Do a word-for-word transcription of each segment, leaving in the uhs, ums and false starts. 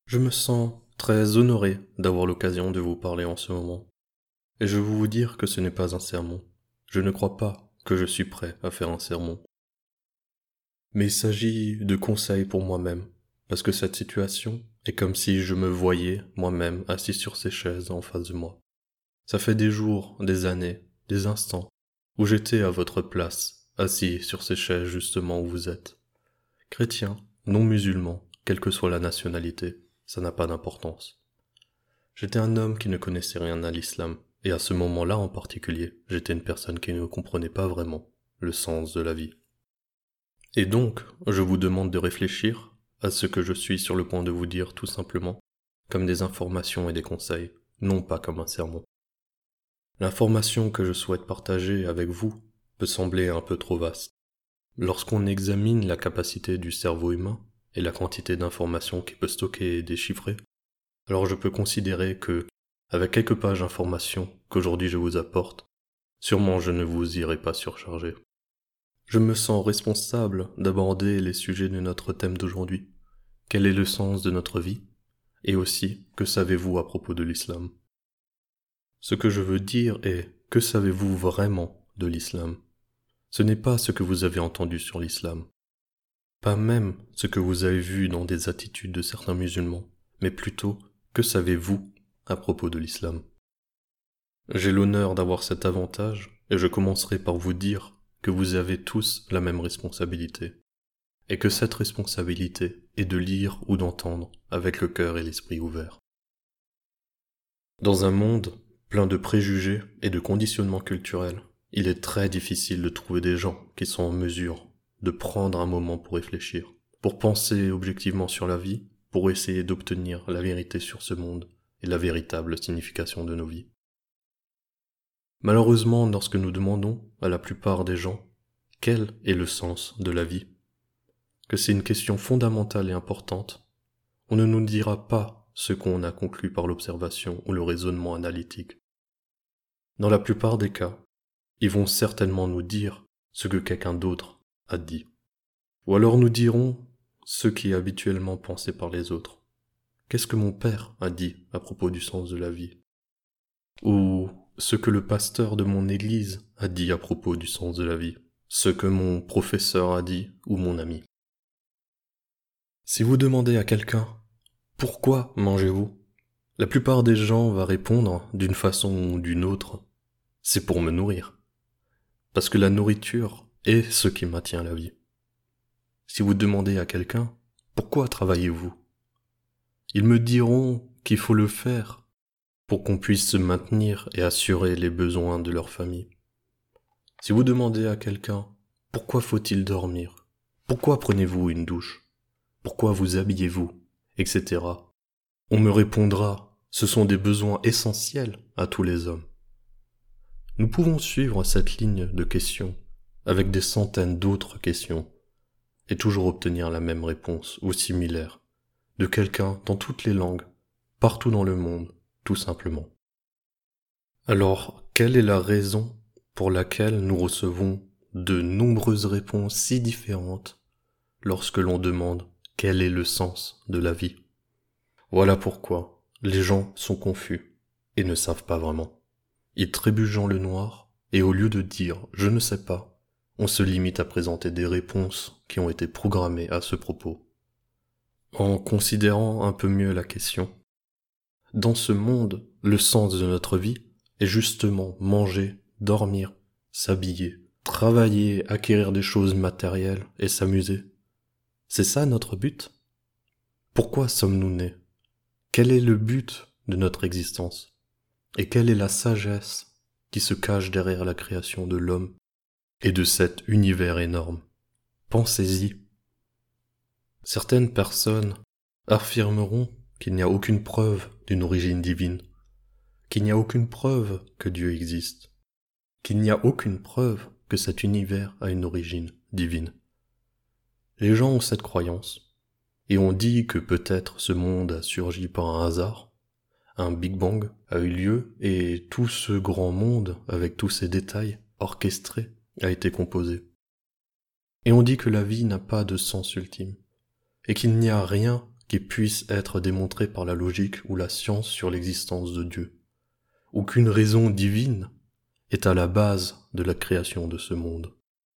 Je me sens très honoré d'avoir l'occasion de vous parler en ce moment. Et je veux vous dire que ce n'est pas un sermon. Je ne crois pas que je suis prêt à faire un sermon. Mais il s'agit de conseils pour moi-même, parce que cette situation est comme si je me voyais moi-même assis sur ces chaises en face de moi. Ça fait des jours, des années, des instants, où j'étais à votre place, assis sur ces chaises justement où vous êtes. Chrétien, non musulman, quelle que soit la nationalité, ça n'a pas d'importance. J'étais un homme qui ne connaissait rien à l'islam, et à ce moment-là en particulier, j'étais une personne qui ne comprenait pas vraiment le sens de la vie. Et donc, je vous demande de réfléchir à ce que je suis sur le point de vous dire tout simplement, comme des informations et des conseils, non pas comme un sermon. L'information que je souhaite partager avec vous peut sembler un peu trop vaste. Lorsqu'on examine la capacité du cerveau humain et la quantité d'informations qu'il peut stocker et déchiffrer, alors je peux considérer que, avec quelques pages d'informations qu'aujourd'hui je vous apporte, sûrement je ne vous irai pas surcharger. Je me sens responsable d'aborder les sujets de notre thème d'aujourd'hui. Quel est le sens de notre vie? Et aussi, que savez-vous à propos de l'islam? Ce que je veux dire est, que savez-vous vraiment de l'islam? Ce n'est pas ce que vous avez entendu sur l'islam, pas même ce que vous avez vu dans des attitudes de certains musulmans, mais plutôt, que savez-vous à propos de l'islam? J'ai l'honneur d'avoir cet avantage, et je commencerai par vous dire que vous avez tous la même responsabilité, et que cette responsabilité est de lire ou d'entendre avec le cœur et l'esprit ouverts. Dans un monde plein de préjugés et de conditionnements culturels, il est très difficile de trouver des gens qui sont en mesure de prendre un moment pour réfléchir, pour penser objectivement sur la vie, pour essayer d'obtenir la vérité sur ce monde et la véritable signification de nos vies. Malheureusement, lorsque nous demandons à la plupart des gens quel est le sens de la vie, que c'est une question fondamentale et importante, on ne nous dira pas ce qu'on a conclu par l'observation ou le raisonnement analytique. Dans la plupart des cas, ils vont certainement nous dire ce que quelqu'un d'autre a dit. Ou alors nous dirons ce qui est habituellement pensé par les autres. Qu'est-ce que mon père a dit à propos du sens de la vie? Ou ce que le pasteur de mon église a dit à propos du sens de la vie, ce que mon professeur a dit ou mon ami. Si vous demandez à quelqu'un « Pourquoi mangez-vous ?» la plupart des gens vont répondre d'une façon ou d'une autre « C'est pour me nourrir ». Parce que la nourriture est ce qui maintient la vie. Si vous demandez à quelqu'un « Pourquoi travaillez-vous ?» ils me diront qu'il faut le faire pour qu'on puisse se maintenir et assurer les besoins de leur famille. Si vous demandez à quelqu'un « Pourquoi faut-il dormir ? Pourquoi prenez-vous une douche ? Pourquoi vous habillez-vous ? et cetera. On me répondra « Ce sont des besoins essentiels à tous les hommes ». Nous pouvons suivre cette ligne de questions avec des centaines d'autres questions et toujours obtenir la même réponse ou similaire de quelqu'un dans toutes les langues, partout dans le monde, tout simplement. Alors, quelle est la raison pour laquelle nous recevons de nombreuses réponses si différentes lorsque l'on demande quel est le sens de la vie? Voilà pourquoi les gens sont confus et ne savent pas vraiment. Ils trébuchent dans le noir et au lieu de dire « je ne sais pas », on se limite à présenter des réponses qui ont été programmées à ce propos. En considérant un peu mieux la question, dans ce monde, le sens de notre vie est justement manger, dormir, s'habiller, travailler, acquérir des choses matérielles et s'amuser. C'est ça notre but? Pourquoi sommes-nous nés? Quel est le but de notre existence? Et quelle est la sagesse qui se cache derrière la création de l'homme et de cet univers énorme? Pensez-y. Certaines personnes affirmeront qu'il n'y a aucune preuve d'une origine divine, qu'il n'y a aucune preuve que Dieu existe, qu'il n'y a aucune preuve que cet univers a une origine divine. Les gens ont cette croyance, et on dit que peut-être ce monde a surgi par un hasard, un Big Bang a eu lieu, et tout ce grand monde, avec tous ses détails orchestrés, a été composé. Et on dit que la vie n'a pas de sens ultime, et qu'il n'y a rien qui puisse être démontré par la logique ou la science sur l'existence de Dieu, ou qu'une raison divine est à la base de la création de ce monde.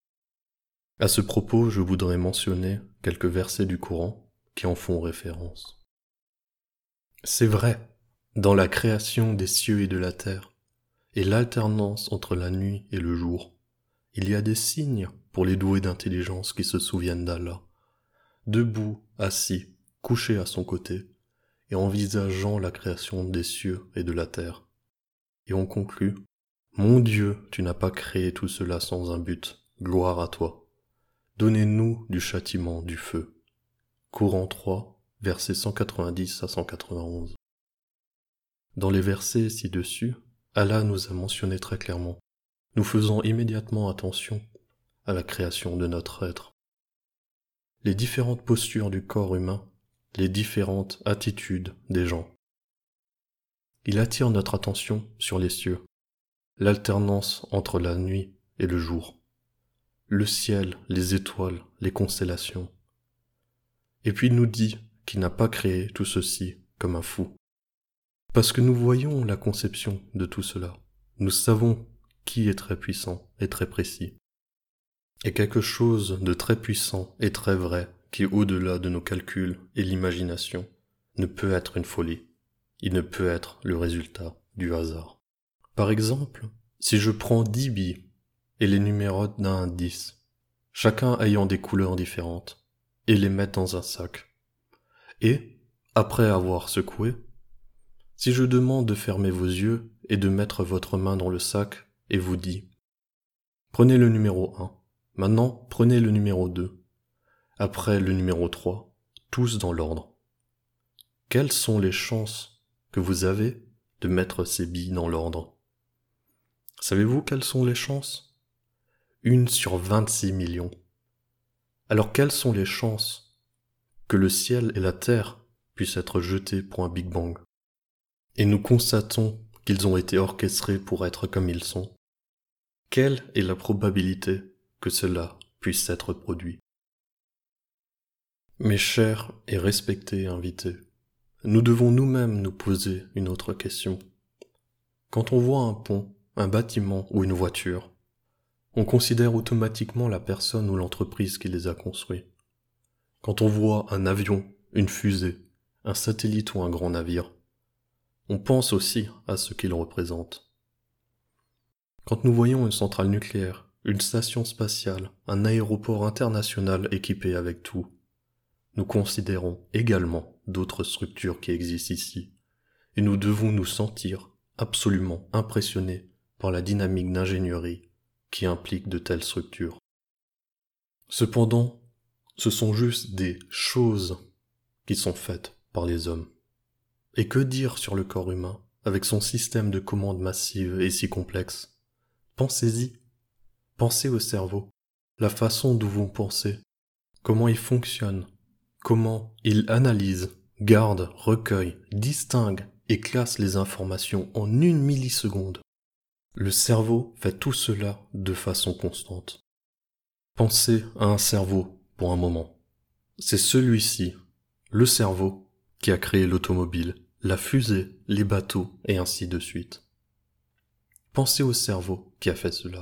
À ce propos, je voudrais mentionner quelques versets du Coran qui en font référence. C'est vrai, dans la création des cieux et de la terre, et l'alternance entre la nuit et le jour, il y a des signes pour les doués d'intelligence qui se souviennent d'Allah, debout, assis, couché à son côté, et envisageant la création des cieux et de la terre. Et on conclut, « Mon Dieu, tu n'as pas créé tout cela sans un but, gloire à toi. Donnez-nous du châtiment du feu. » Coran trois, versets cent quatre-vingt-dix à cent quatre-vingt-onze. Dans les versets ci-dessus, Allah nous a mentionné très clairement, nous faisons immédiatement attention à la création de notre être. Les différentes postures du corps humain, les différentes attitudes des gens. Il attire notre attention sur les cieux, l'alternance entre la nuit et le jour, le ciel, les étoiles, les constellations. Et puis il nous dit qu'il n'a pas créé tout ceci comme un fou. Parce que nous voyons la conception de tout cela. Nous savons qui est très puissant et très précis. Et quelque chose de très puissant et très vrai qui est au-delà de nos calculs et l'imagination ne peut être une folie. Il ne peut être le résultat du hasard. Par exemple, si je prends dix billes et les numérote d'un à dix, chacun ayant des couleurs différentes, et les mets dans un sac, et, après avoir secoué, si je demande de fermer vos yeux et de mettre votre main dans le sac et vous dis « Prenez le numéro un, maintenant prenez le numéro deux, après le numéro trois, tous dans l'ordre. » Quelles sont les chances que vous avez de mettre ces billes dans l'ordre? Savez-vous quelles sont les chances? Une sur vingt-six millions. Alors quelles sont les chances que le ciel et la terre puissent être jetés pour un Big Bang? Et nous constatons qu'ils ont été orchestrés pour être comme ils sont. Quelle est la probabilité que cela puisse être produit? Mes chers et respectés invités, nous devons nous-mêmes nous poser une autre question. Quand on voit un pont, un bâtiment ou une voiture, on considère automatiquement la personne ou l'entreprise qui les a construits. Quand on voit un avion, une fusée, un satellite ou un grand navire, on pense aussi à ce qu'il représente. Quand nous voyons une centrale nucléaire, une station spatiale, un aéroport international équipé avec tout, nous considérons également d'autres structures qui existent ici, et nous devons nous sentir absolument impressionnés par la dynamique d'ingénierie qui implique de telles structures. Cependant, ce sont juste des choses qui sont faites par les hommes. Et que dire sur le corps humain, avec son système de commande massive et si complexe? Pensez-y. Pensez au cerveau, la façon dont vous pensez, comment il fonctionne, comment il analyse, garde, recueille, distingue et classe les informations en une milliseconde. Le cerveau fait tout cela de façon constante. Pensez à un cerveau pour un moment. C'est celui-ci, le cerveau, qui a créé l'automobile, la fusée, les bateaux et ainsi de suite. Pensez au cerveau qui a fait cela.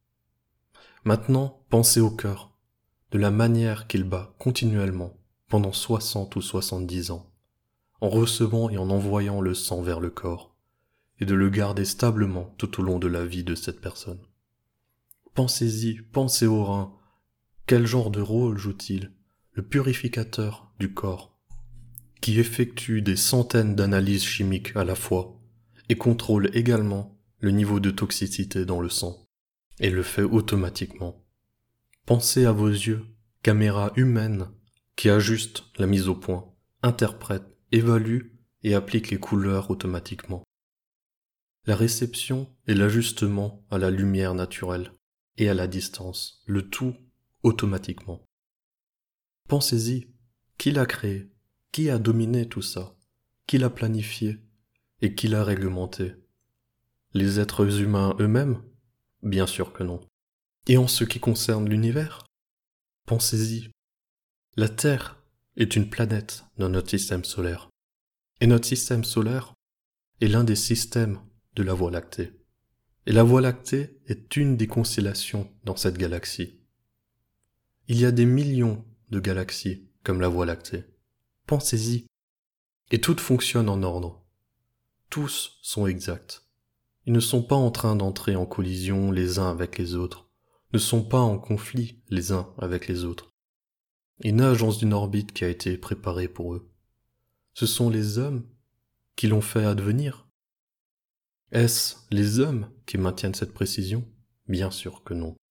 Maintenant, pensez au cœur, de la manière qu'il bat continuellement pendant soixante ou soixante-dix ans, en recevant et en envoyant le sang vers le corps, et de le garder stablement tout au long de la vie de cette personne. Pensez-y, pensez au rein. Quel genre de rôle joue-t-il? Le purificateur du corps, qui effectue des centaines d'analyses chimiques à la fois, et contrôle également le niveau de toxicité dans le sang, et le fait automatiquement. Pensez à vos yeux, caméra humaine, qui ajuste la mise au point, interprète, évalue et applique les couleurs automatiquement. La réception et l'ajustement à la lumière naturelle et à la distance, le tout automatiquement. Pensez-y, qui l'a créé? Qui a dominé tout ça? Qui l'a planifié? Et qui l'a réglementé? Les êtres humains eux-mêmes? Bien sûr que non. Et en ce qui concerne l'univers? Pensez-y. La Terre est une planète dans notre système solaire. Et notre système solaire est l'un des systèmes de la Voie lactée. Et la Voie lactée est une des constellations dans cette galaxie. Il y a des millions de galaxies comme la Voie lactée. Pensez-y. Et toutes fonctionnent en ordre. Tous sont exacts. Ils ne sont pas en train d'entrer en collision les uns avec les autres, ne sont pas en conflit les uns avec les autres. Ils nagent dans une orbite qui a été préparée pour eux. Ce sont les hommes qui l'ont fait advenir. Est-ce les hommes qui maintiennent cette précision? Bien sûr que non.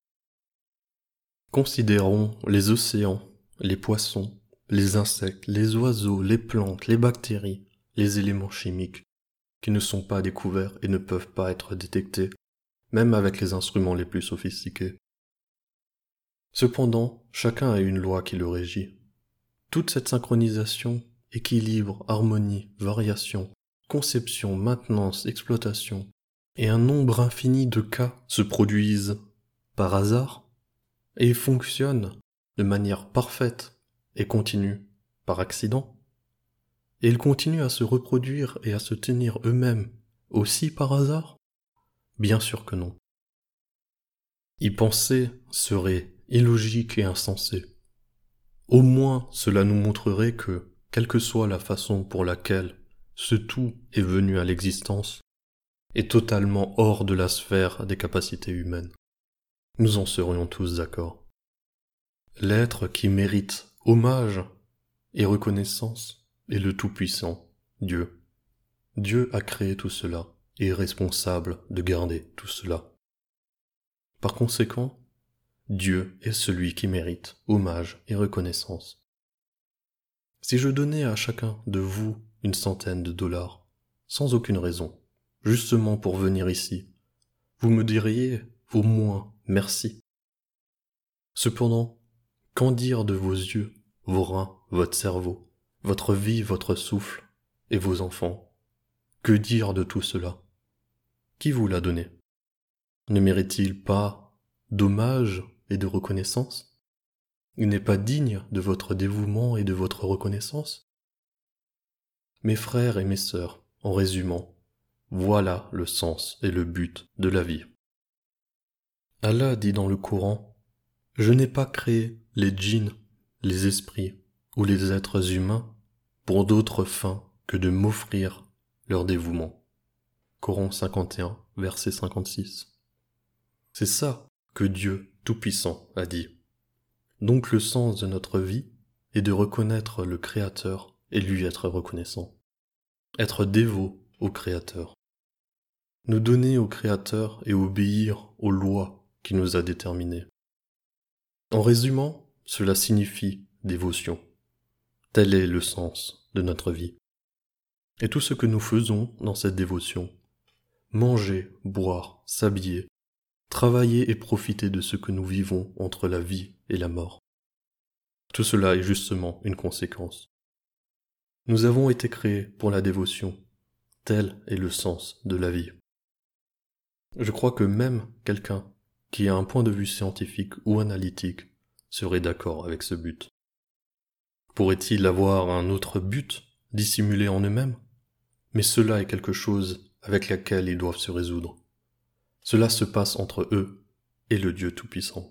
Considérons les océans, les poissons, les insectes, les oiseaux, les plantes, les bactéries, les éléments chimiques, qui ne sont pas découverts et ne peuvent pas être détectés, même avec les instruments les plus sophistiqués. Cependant, chacun a une loi qui le régit. Toute cette synchronisation, équilibre, harmonie, variation, conception, maintenance, exploitation, et un nombre infini de cas se produisent par hasard et fonctionnent de manière parfaite et continue par accident. Et ils continuent à se reproduire et à se tenir eux-mêmes aussi par hasard? Bien sûr que non. Y penser serait illogique et insensé. Au moins cela nous montrerait que, quelle que soit la façon pour laquelle ce tout est venu à l'existence, est totalement hors de la sphère des capacités humaines. Nous en serions tous d'accord. L'être qui mérite hommage et reconnaissance est le Tout-Puissant, Dieu. Dieu a créé tout cela et est responsable de garder tout cela. Par conséquent, Dieu est celui qui mérite hommage et reconnaissance. Si je donnais à chacun de vous une centaine de dollars, sans aucune raison, justement pour venir ici, vous me diriez au moins merci. Cependant, qu'en dire de vos yeux, vos reins, votre cerveau, votre vie, votre souffle et vos enfants? Que dire de tout cela? Qui vous l'a donné? Ne mérite-t-il pas d'hommage et de reconnaissance? Il n'est pas digne de votre dévouement et de votre reconnaissance? Mes frères et mes sœurs, en résumant, voilà le sens et le but de la vie. Allah dit dans le Coran, « Je n'ai pas créé les djinns, les esprits ou les êtres humains pour d'autres fins que de m'offrir leur dévouement. » Coran cinquante et un, verset cinquante-six. C'est ça que Dieu Tout-Puissant a dit. Donc le sens de notre vie est de reconnaître le Créateur et lui être reconnaissant. Être dévot au Créateur. Nous donner au Créateur et obéir aux lois qu'il nous a déterminées. En résumant, cela signifie dévotion. Tel est le sens de notre vie. Et tout ce que nous faisons dans cette dévotion, manger, boire, s'habiller, travailler et profiter de ce que nous vivons entre la vie et la mort. Tout cela est justement une conséquence. Nous avons été créés pour la dévotion. Tel est le sens de la vie. Je crois que même quelqu'un qui a un point de vue scientifique ou analytique serait d'accord avec ce but. Pourrait-il avoir un autre but dissimulé en eux-mêmes? Mais cela est quelque chose avec laquelle ils doivent se résoudre. Cela se passe entre eux et le Dieu Tout-Puissant.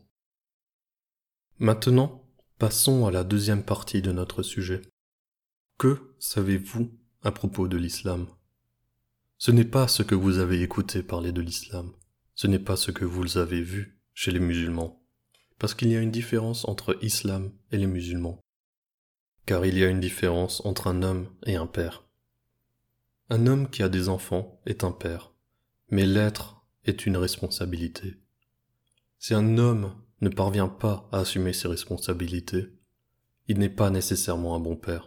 Maintenant, passons à la deuxième partie de notre sujet. Que savez-vous à propos de l'islam? Ce n'est pas ce que vous avez écouté parler de l'islam, ce n'est pas ce que vous avez vu chez les musulmans, parce qu'il y a une différence entre islam et les musulmans. Car il y a une différence entre un homme et un père. Un homme qui a des enfants est un père, mais l'être est une responsabilité. Si un homme ne parvient pas à assumer ses responsabilités, il n'est pas nécessairement un bon père.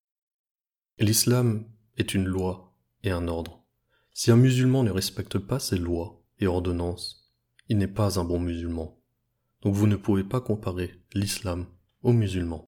L'islam est une loi et un ordre. Si un musulman ne respecte pas ses lois et ordonnances, il n'est pas un bon musulman. Donc vous ne pouvez pas comparer l'islam aux musulmans.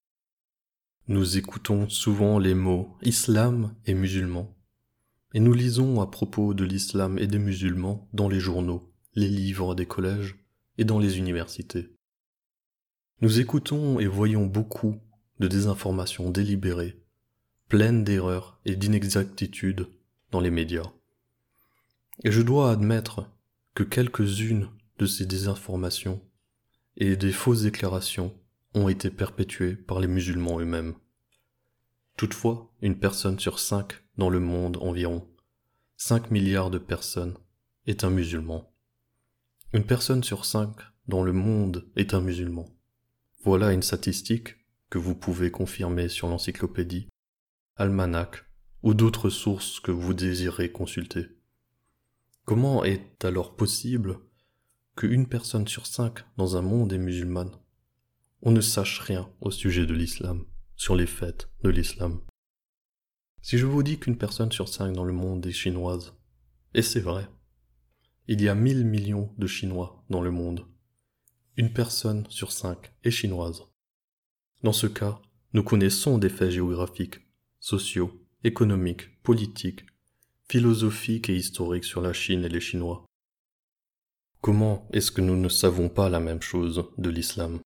Nous écoutons souvent les mots islam et musulman, et nous lisons à propos de l'islam et des musulmans dans les journaux, les livres des collèges et dans les universités. Nous écoutons et voyons beaucoup de désinformation délibérée, pleine d'erreurs et d'inexactitudes dans les médias. Et je dois admettre que quelques-unes de ces désinformations et des fausses déclarations ont été perpétuées par les musulmans eux-mêmes. Toutefois, une personne sur cinq dans le monde environ, cinq milliards de personnes, est un musulman. Une personne sur cinq dans le monde est un musulman. Voilà une statistique que vous pouvez confirmer sur l'encyclopédie, almanach ou d'autres sources que vous désirez consulter. Comment est alors possible qu'une personne sur cinq dans un monde est musulmane? On ne sache rien au sujet de l'islam, sur les fêtes de l'islam. Si je vous dis qu'une personne sur cinq dans le monde est chinoise, et c'est vrai, il y a mille millions de Chinois dans le monde, une personne sur cinq est chinoise. Dans ce cas, nous connaissons des faits géographiques, sociaux, économiques, politiques, philosophiques et historiques sur la Chine et les Chinois. Comment est-ce que nous ne savons pas la même chose de l'islam?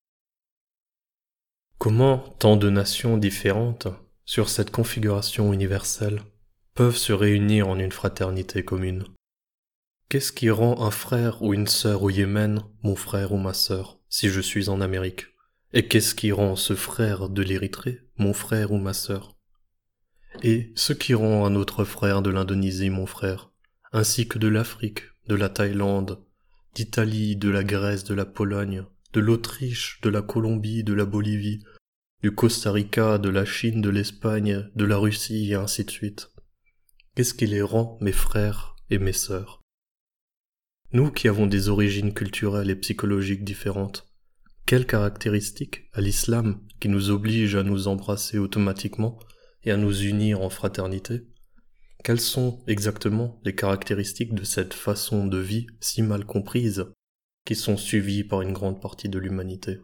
Comment tant de nations différentes, sur cette configuration universelle, peuvent se réunir en une fraternité commune? Qu'est-ce qui rend un frère ou une sœur au Yémen mon frère ou ma sœur, si je suis en Amérique? Et qu'est-ce qui rend ce frère de l'Érythrée mon frère ou ma sœur? Et ce qui rend un autre frère de l'Indonésie mon frère, ainsi que de l'Afrique, de la Thaïlande, d'Italie, de la Grèce, de la Pologne, de l'Autriche, de la Colombie, de la Bolivie, du Costa Rica, de la Chine, de l'Espagne, de la Russie, et ainsi de suite. Qu'est-ce qui les rend mes frères et mes sœurs? Nous qui avons des origines culturelles et psychologiques différentes, quelles caractéristiques à l'islam qui nous oblige à nous embrasser automatiquement et à nous unir en fraternité? Quelles sont exactement les caractéristiques de cette façon de vie si mal comprise, qui sont suivies par une grande partie de l'humanité?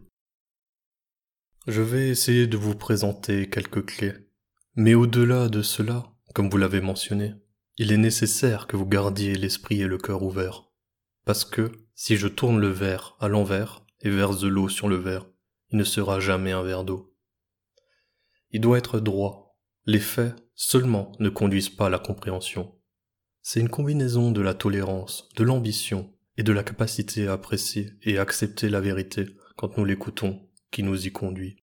Je vais essayer de vous présenter quelques clés, mais au-delà de cela, comme vous l'avez mentionné, il est nécessaire que vous gardiez l'esprit et le cœur ouverts, parce que si je tourne le verre à l'envers et verse de l'eau sur le verre, il ne sera jamais un verre d'eau. Il doit être droit. Les faits seulement ne conduisent pas à la compréhension. C'est une combinaison de la tolérance, de l'ambition et de la capacité à apprécier et à accepter la vérité quand nous l'écoutons qui nous y conduit.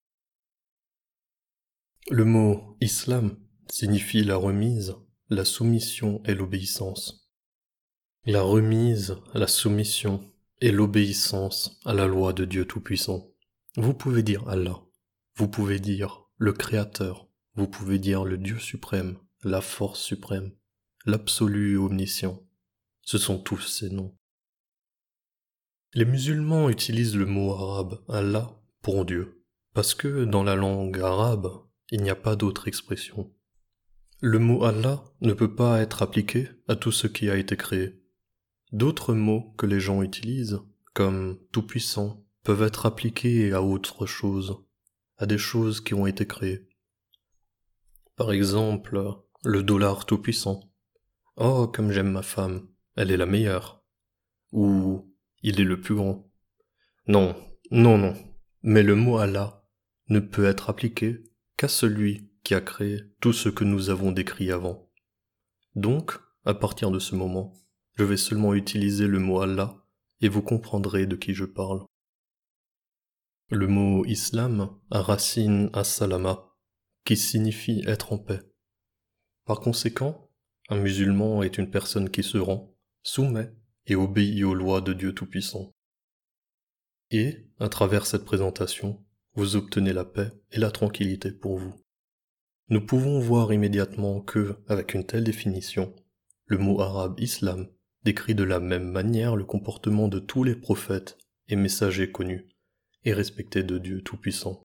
Le mot islam signifie la remise, la soumission et l'obéissance. La remise, la soumission et l'obéissance à la loi de Dieu Tout-Puissant. Vous pouvez dire Allah, vous pouvez dire le Créateur, vous pouvez dire le Dieu suprême, la force suprême, l'absolu omniscient. Ce sont tous ces noms. Les musulmans utilisent le mot arabe Allah pour Dieu, parce que dans la langue arabe, il n'y a pas d'autre expression. Le mot Allah ne peut pas être appliqué à tout ce qui a été créé. D'autres mots que les gens utilisent, comme tout-puissant, peuvent être appliqués à autre chose, à des choses qui ont été créées. Par exemple, le dollar tout-puissant. Oh, comme j'aime ma femme, elle est la meilleure. Ou il est le plus grand. Non, non, non, mais le mot Allah ne peut être appliqué qu'à celui qui a créé tout ce que nous avons décrit avant. Donc, à partir de ce moment, je vais seulement utiliser le mot Allah et vous comprendrez de qui je parle. Le mot islam a racine as-salama, qui signifie être en paix. Par conséquent, un musulman est une personne qui se rend, soumet et obéit aux lois de Dieu Tout-Puissant. Et, à travers cette présentation, vous obtenez la paix et la tranquillité pour vous. Nous pouvons voir immédiatement que, avec une telle définition, le mot arabe islam décrit de la même manière le comportement de tous les prophètes et messagers connus et respectés de Dieu Tout-Puissant.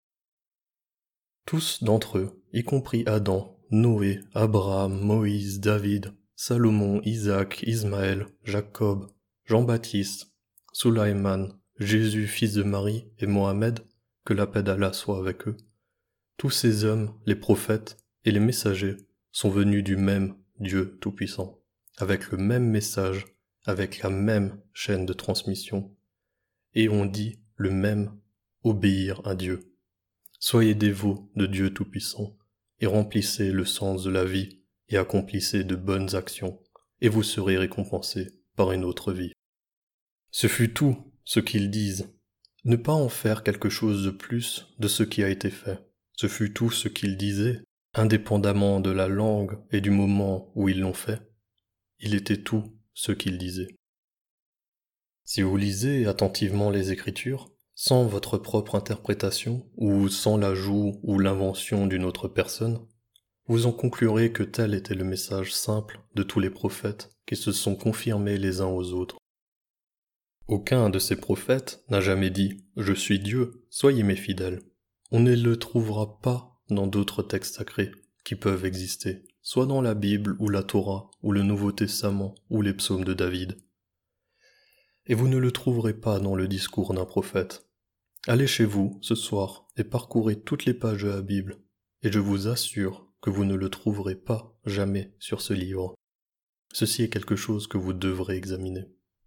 Tous d'entre eux, y compris Adam, Noé, Abraham, Moïse, David, Salomon, Isaac, Ismaël, Jacob, Jean-Baptiste, Sulaïman, Jésus, fils de Marie, et Mohamed, que la paix d'Allah soit avec eux, tous ces hommes, les prophètes et les messagers, sont venus du même Dieu Tout-Puissant, avec le même message, avec la même chaîne de transmission, et on dit le même obéir à Dieu. Soyez dévots de Dieu Tout-Puissant, et remplissez le sens de la vie, et accomplissez de bonnes actions, et vous serez récompensés par une autre vie. Ce fut tout ce qu'ils disent. Ne pas en faire quelque chose de plus de ce qui a été fait. Ce fut tout ce qu'ils disaient, indépendamment de la langue et du moment où ils l'ont fait. Il était tout ce qu'ils disaient. Si vous lisez attentivement les Écritures, sans votre propre interprétation, ou sans l'ajout ou l'invention d'une autre personne, vous en conclurez que tel était le message simple de tous les prophètes qui se sont confirmés les uns aux autres. Aucun de ces prophètes n'a jamais dit « Je suis Dieu, soyez mes fidèles ». On ne le trouvera pas dans d'autres textes sacrés qui peuvent exister, soit dans la Bible ou la Torah ou le Nouveau Testament ou les psaumes de David. Et vous ne le trouverez pas dans le discours d'un prophète. Allez chez vous, ce soir, et parcourez toutes les pages de la Bible, et je vous assure que vous ne le trouverez pas jamais sur ce livre. Ceci est quelque chose que vous devrez examiner.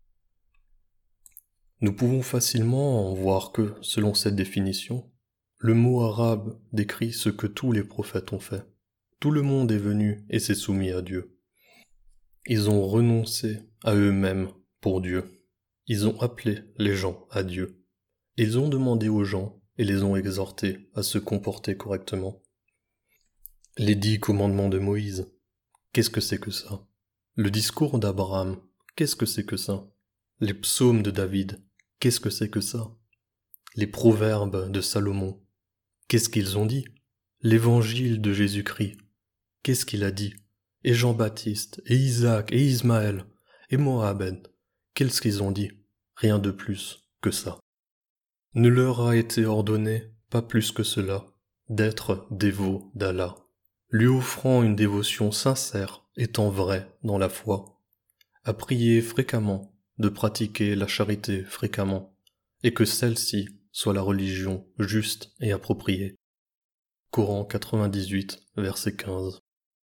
Nous pouvons facilement voir que, selon cette définition, le mot arabe décrit ce que tous les prophètes ont fait. Tout le monde est venu et s'est soumis à Dieu. Ils ont renoncé à eux-mêmes pour Dieu. Ils ont appelé les gens à Dieu. Ils ont demandé aux gens et les ont exhortés à se comporter correctement. Les dix commandements de Moïse, qu'est-ce que c'est que ça? Le discours d'Abraham, qu'est-ce que c'est que ça? Les psaumes de David, qu'est-ce que c'est que ça? Les proverbes de Salomon, qu'est-ce qu'ils ont dit? L'évangile de Jésus-Christ, qu'est-ce qu'il a dit? Et Jean-Baptiste, et Isaac, et Ismaël, et Mohamed, qu'est-ce qu'ils ont dit? Rien de plus que ça. Ne leur a été ordonné, pas plus que cela, d'être dévots d'Allah, lui offrant une dévotion sincère, étant vrai dans la foi, à prier fréquemment, de pratiquer la charité fréquemment, et que celle-ci soit la religion juste et appropriée. Coran quatre-vingt-dix-huit, verset quinze.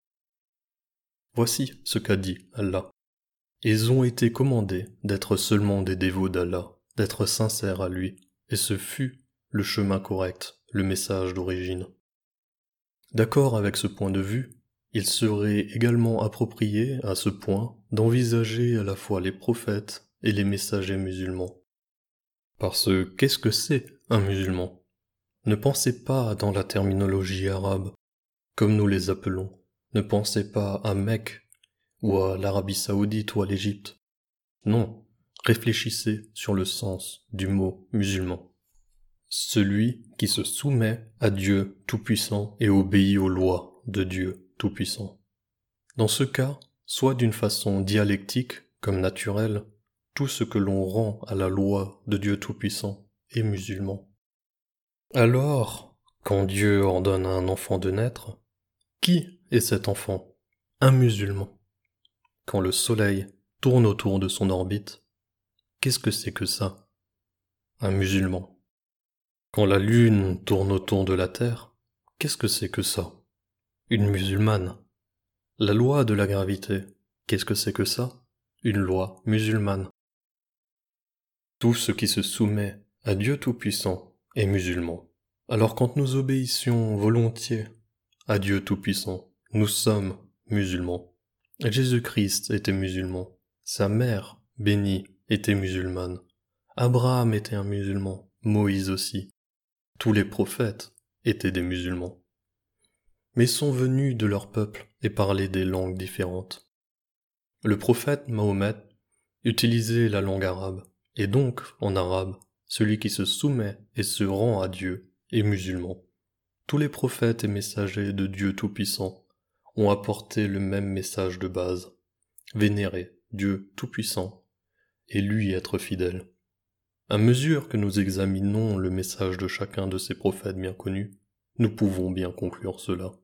Voici ce qu'a dit Allah. Ils ont été commandés d'être seulement des dévots d'Allah, d'être sincères à lui, et ce fut le chemin correct, le message d'origine. D'accord avec ce point de vue, il serait également approprié à ce point d'envisager à la fois les prophètes et les messagers musulmans. Parce que qu'est-ce que c'est un musulman? Ne pensez pas dans la terminologie arabe, comme nous les appelons. Ne pensez pas à Mecque, ou à l'Arabie Saoudite ou à l'Égypte. Non, réfléchissez sur le sens du mot musulman. Celui qui se soumet à Dieu Tout-Puissant et obéit aux lois de Dieu Tout-Puissant. Dans ce cas, soit d'une façon dialectique comme naturelle, tout ce que l'on rend à la loi de Dieu Tout-Puissant est musulman. Alors, quand Dieu ordonne à un enfant de naître, qui est cet enfant? Un musulman. Quand le soleil tourne autour de son orbite, qu'est-ce que c'est que ça? Un musulman. Quand la lune tourne autour de la terre, qu'est-ce que c'est que ça? Une musulmane. La loi de la gravité, qu'est-ce que c'est que ça? Une loi musulmane. Tout ce qui se soumet à Dieu Tout-Puissant est musulman. Alors quand nous obéissions volontiers à Dieu Tout-Puissant, nous sommes musulmans. Jésus-Christ était musulman. Sa mère, bénie, était musulmane. Abraham était un musulman. Moïse aussi. Tous les prophètes étaient des musulmans. Mais sont venus de leur peuple et parlaient des langues différentes. Le prophète Mahomet utilisait la langue arabe, et donc, en arabe, celui qui se soumet et se rend à Dieu est musulman. Tous les prophètes et messagers de Dieu Tout-Puissant ont apporté le même message de base, vénérer Dieu Tout-Puissant et lui être fidèle. À mesure que nous examinons le message de chacun de ces prophètes bien connus, nous pouvons bien conclure cela.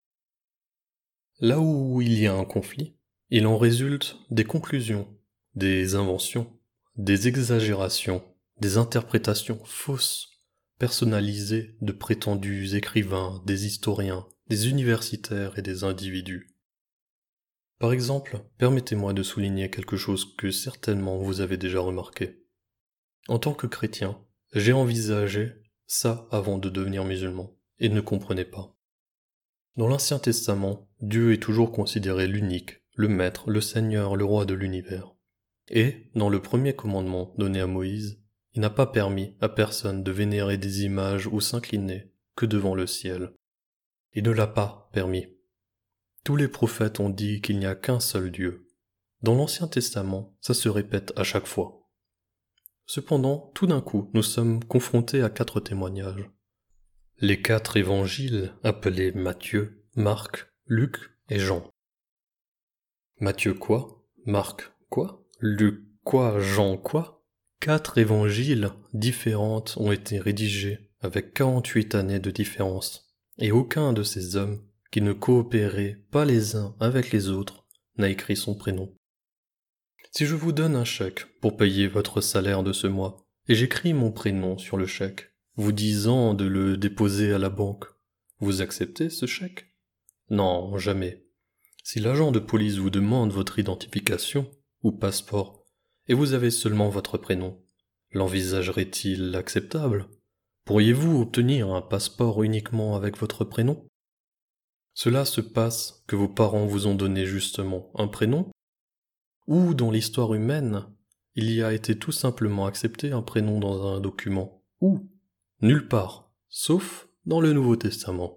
Là où il y a un conflit, il en résulte des conclusions, des inventions, des exagérations, des interprétations fausses, personnalisées de prétendus écrivains, des historiens, des universitaires et des individus. Par exemple, permettez-moi de souligner quelque chose que certainement vous avez déjà remarqué. En tant que chrétien, j'ai envisagé ça avant de devenir musulman. et ne comprenaient pas. Dans l'Ancien Testament, Dieu est toujours considéré l'unique, le Maître, le Seigneur, le Roi de l'univers. Et, dans le premier commandement donné à Moïse, il n'a pas permis à personne de vénérer des images ou s'incliner que devant le ciel. Il ne l'a pas permis. Tous les prophètes ont dit qu'il n'y a qu'un seul Dieu. Dans l'Ancien Testament, ça se répète à chaque fois. Cependant, tout d'un coup, nous sommes confrontés à quatre témoignages. Les quatre évangiles appelés Matthieu, Marc, Luc et Jean. Matthieu quoi? Marc quoi? Luc quoi? Jean quoi? Quatre évangiles différentes ont été rédigés avec quarante-huit années de différence, et aucun de ces hommes qui ne coopéraient pas les uns avec les autres n'a écrit son prénom. Si je vous donne un chèque pour payer votre salaire de ce mois, et j'écris mon prénom sur le chèque, vous disant de le déposer à la banque, vous acceptez ce chèque? Non, jamais. Si l'agent de police vous demande votre identification ou passeport, et vous avez seulement votre prénom, l'envisagerait-il acceptable? Pourriez-vous obtenir un passeport uniquement avec votre prénom? Cela se passe que vos parents vous ont donné justement un prénom, ou dans l'histoire humaine, il y a été tout simplement accepté un prénom dans un document, ou nulle part, sauf dans le Nouveau Testament.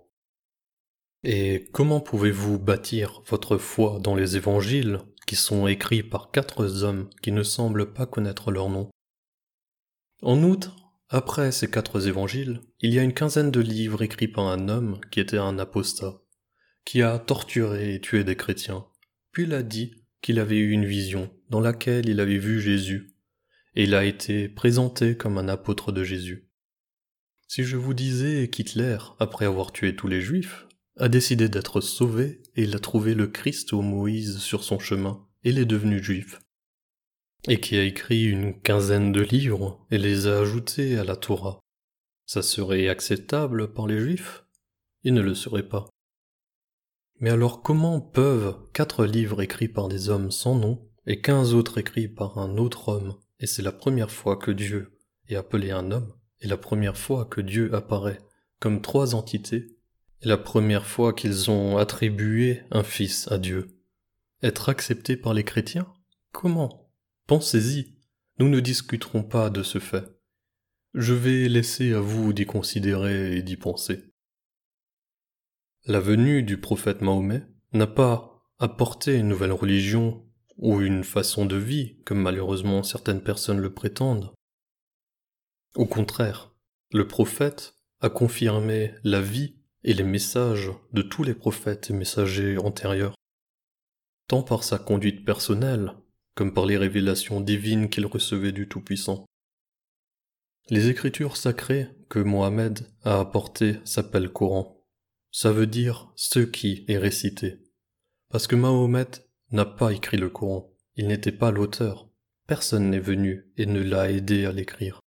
Et comment pouvez-vous bâtir votre foi dans les évangiles qui sont écrits par quatre hommes qui ne semblent pas connaître leur nom? En outre, après ces quatre évangiles, il y a une quinzaine de livres écrits par un homme qui était un apostat, qui a torturé et tué des chrétiens, puis il a dit qu'il avait eu une vision dans laquelle il avait vu Jésus, et il a été présenté comme un apôtre de Jésus. Si je vous disais qu'Hitler, après avoir tué tous les Juifs, a décidé d'être sauvé et il a trouvé le Christ ou Moïse sur son chemin et il est devenu juif, et qui a écrit une quinzaine de livres et les a ajoutés à la Torah, ça serait acceptable par les Juifs? Il ne le serait pas. Mais alors comment peuvent quatre livres écrits par des hommes sans nom et quinze autres écrits par un autre homme, et c'est la première fois que Dieu est appelé un homme, et la première fois que Dieu apparaît comme trois entités, et la première fois qu'ils ont attribué un fils à Dieu, être accepté par les chrétiens? Comment? Pensez-y, nous ne discuterons pas de ce fait. Je vais laisser à vous d'y considérer et d'y penser. La venue du prophète Mahomet n'a pas apporté une nouvelle religion ou une façon de vie, comme malheureusement certaines personnes le prétendent. Au contraire, le prophète a confirmé la vie et les messages de tous les prophètes et messagers antérieurs, tant par sa conduite personnelle, comme par les révélations divines qu'il recevait du Tout-Puissant. Les écritures sacrées que Mohammed a apportées s'appellent Coran. Ça veut dire ce qui est récité. Parce que Mahomet n'a pas écrit le Coran, il n'était pas l'auteur. Personne n'est venu et ne l'a aidé à l'écrire.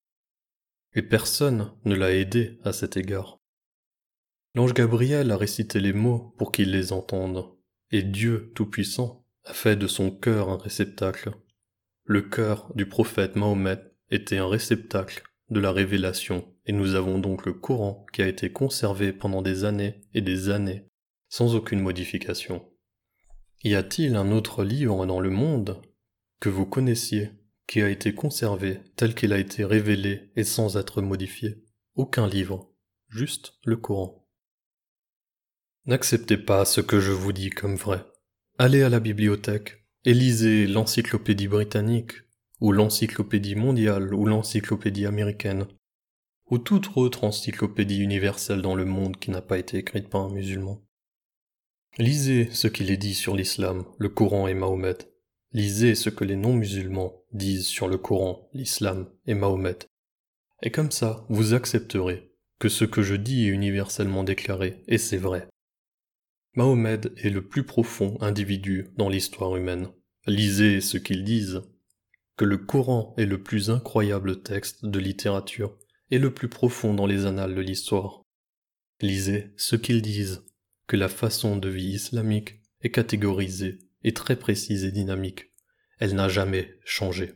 Et personne ne l'a aidé à cet égard. L'ange Gabriel a récité les mots pour qu'il les entende, et Dieu Tout-Puissant a fait de son cœur un réceptacle. Le cœur du prophète Mahomet était un réceptacle de la révélation, et nous avons donc le Coran qui a été conservé pendant des années et des années, sans aucune modification. Y a-t-il un autre livre dans le monde que vous connaissiez qui a été conservé tel qu'il a été révélé et sans être modifié? Aucun livre, juste le Coran. N'acceptez pas ce que je vous dis comme vrai. Allez à la bibliothèque et lisez l'encyclopédie britannique, ou l'encyclopédie mondiale, ou l'encyclopédie américaine, ou toute autre encyclopédie universelle dans le monde qui n'a pas été écrite par un musulman. Lisez ce qu'il est dit sur l'islam, le Coran et Mahomet. Lisez ce que les non-musulmans disent sur le Coran, l'islam et Mahomet. Et comme ça, vous accepterez que ce que je dis est universellement déclaré, et c'est vrai. Mahomet est le plus profond individu dans l'histoire humaine. Lisez ce qu'ils disent, que le Coran est le plus incroyable texte de littérature et le plus profond dans les annales de l'histoire. Lisez ce qu'ils disent, que la façon de vie islamique est catégorisée et très précise et dynamique. Elle n'a jamais changé.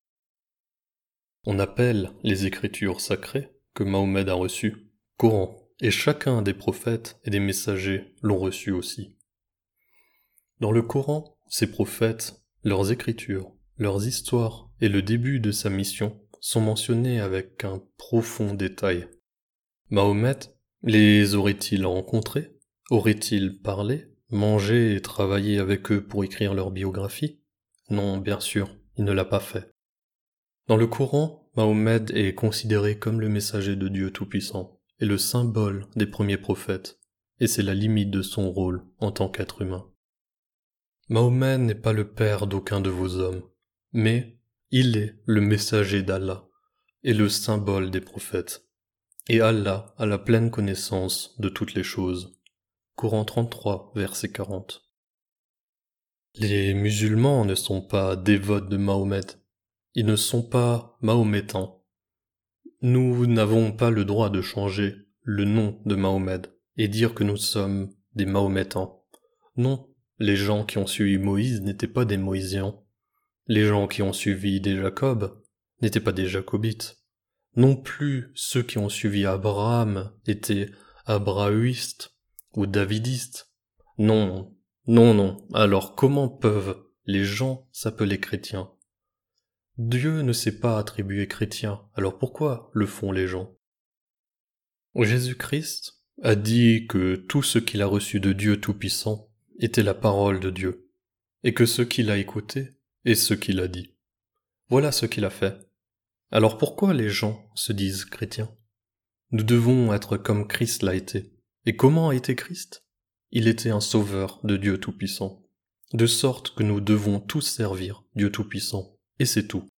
On appelle les écritures sacrées que Mahomet a reçues Coran, et chacun des prophètes et des messagers l'ont reçu aussi. Dans le Coran, ces prophètes, leurs écritures, leurs histoires et le début de sa mission sont mentionnés avec un profond détail. Mahomet les aurait-il rencontrés? Aurait-il parlé, mangé et travaillé avec eux pour écrire leur biographie? Non, bien sûr, il ne l'a pas fait. Dans le Coran, Mahomet est considéré comme le messager de Dieu Tout-Puissant et le symbole des premiers prophètes, et c'est la limite de son rôle en tant qu'être humain. Mahomet n'est pas le père d'aucun de vos hommes, mais il est le messager d'Allah et le symbole des prophètes. Et Allah a la pleine connaissance de toutes les choses. Coran trente-trois, verset quarante. Les musulmans ne sont pas dévotes de Mahomet. Ils ne sont pas mahométans. Nous n'avons pas le droit de changer le nom de Mahomet et dire que nous sommes des mahométans. Non, les gens qui ont suivi Moïse n'étaient pas des moïsiens. Les gens qui ont suivi des Jacob n'étaient pas des jacobites. Non plus ceux qui ont suivi Abraham étaient abrahuistes ou davidistes. Non, non, non. Alors comment peuvent les gens s'appeler chrétiens? Dieu ne s'est pas attribué chrétien, alors pourquoi le font les gens? Jésus-Christ a dit que tout ce qu'il a reçu de Dieu Tout-Puissant était la parole de Dieu, et que ce qu'il a écouté est ce qu'il a dit. Voilà ce qu'il a fait. Alors pourquoi les gens se disent chrétiens? Nous devons être comme Christ l'a été. Et comment a été Christ? Il était un sauveur de Dieu Tout-Puissant, de sorte que nous devons tous servir Dieu Tout-Puissant, et c'est tout.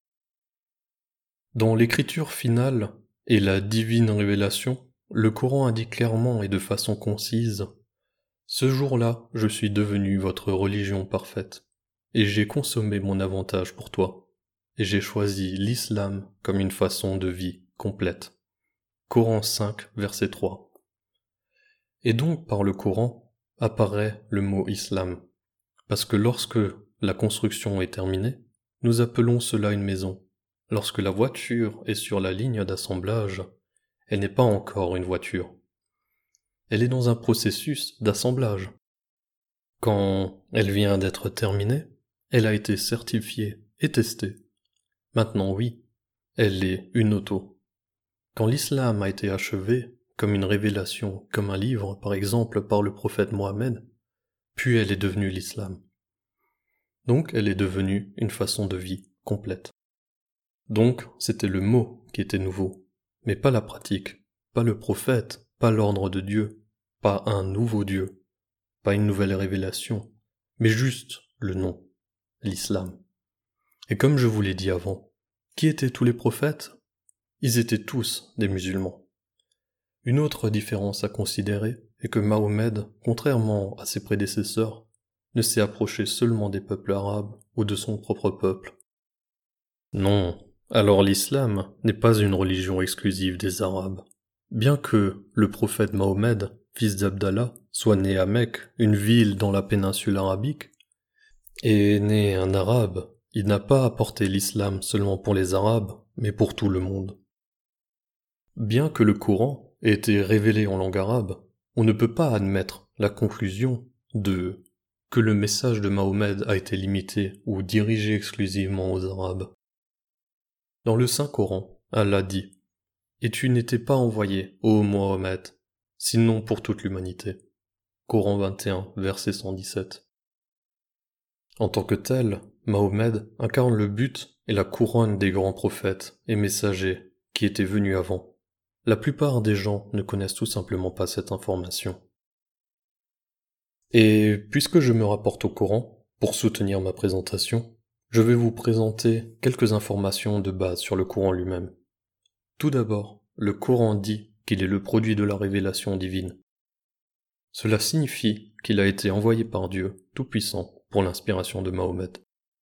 Dans l'écriture finale et la divine révélation, le Coran indique clairement et de façon concise « Ce jour-là, je suis devenu votre religion parfaite, et j'ai consommé mon avantage pour toi, et j'ai choisi l'islam comme une façon de vie complète. » Coran cinq, verset trois. Et donc par le Coran apparaît le mot islam, parce que lorsque la construction est terminée, nous appelons cela une maison. Lorsque la voiture est sur la ligne d'assemblage, elle n'est pas encore une voiture. Elle est dans un processus d'assemblage. Quand elle vient d'être terminée, elle a été certifiée et testée. Maintenant oui, elle est une auto. Quand l'islam a été achevé, comme une révélation, comme un livre, par exemple par le prophète Mohammed, puis elle est devenue l'islam. Donc elle est devenue une façon de vie complète. Donc c'était le mot qui était nouveau, mais pas la pratique, pas le prophète, pas l'ordre de Dieu, pas un nouveau Dieu, pas une nouvelle révélation, mais juste le nom, l'islam. Et comme je vous l'ai dit avant, qui étaient tous les prophètes? Ils étaient tous des musulmans. Une autre différence à considérer est que Mahomet, contrairement à ses prédécesseurs, ne s'est approché seulement des peuples arabes ou de son propre peuple. Non, alors l'islam n'est pas une religion exclusive des Arabes. Bien que le prophète Mahomet, fils d'Abdallah, soit né à Mecque, une ville dans la péninsule arabique, et né un arabe, il n'a pas apporté l'islam seulement pour les Arabes, mais pour tout le monde. Bien que le Coran ait été révélé en langue arabe, on ne peut pas admettre la conclusion de que le message de Mahomet a été limité ou dirigé exclusivement aux Arabes. Dans le Saint-Coran, Allah dit « Et tu n'étais pas envoyé, ô Mohammed, sinon pour toute l'humanité. » Coran vingt et un, verset cent dix-sept. En tant que tel, Mahomet incarne le but et la couronne des grands prophètes et messagers qui étaient venus avant. La plupart des gens ne connaissent tout simplement pas cette information. Et puisque je me rapporte au Coran, pour soutenir ma présentation, je vais vous présenter quelques informations de base sur le Coran lui-même. Tout d'abord, le Coran dit qu'il est le produit de la révélation divine. Cela signifie qu'il a été envoyé par Dieu Tout-Puissant pour l'inspiration de Mahomet.